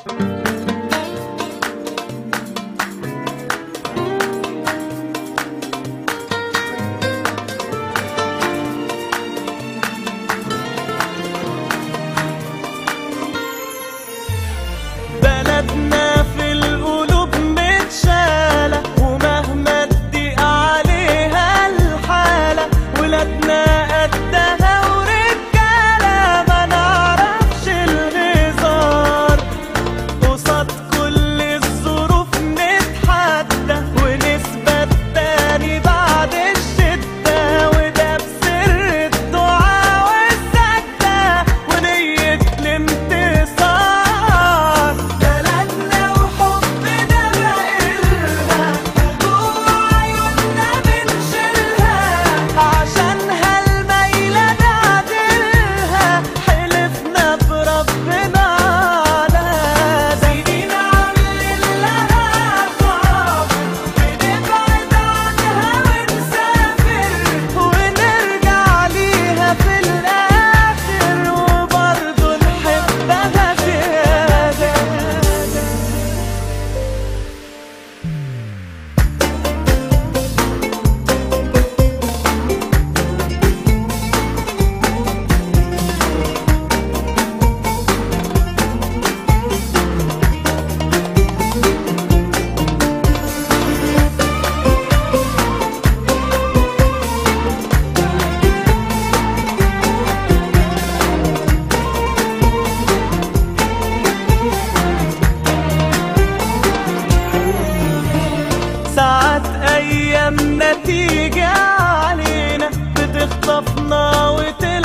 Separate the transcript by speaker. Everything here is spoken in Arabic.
Speaker 1: بلدنا في القلوب متشالة، ومهما تضيق عليها الحالة ولادنا قدها ورجالة، ما نعرفش الهزار قصاد كل الظروف، نتحدى ونثبت تاني بعد الشدة، وده بسر الدعاء والسجدة ونية الانتصار. بلدنا وحبنا بقلها جوا عيوننا بنشيلها، عشانها الميلة نعدلها، حلفنا بربنا على سنين عاملين لها صابر، بنبعد عنها ونسافر ونرجع ليها في الآخر، وبرضه نحبها زيادة. ساعات أيامنا تيجي علينا بتخطفنا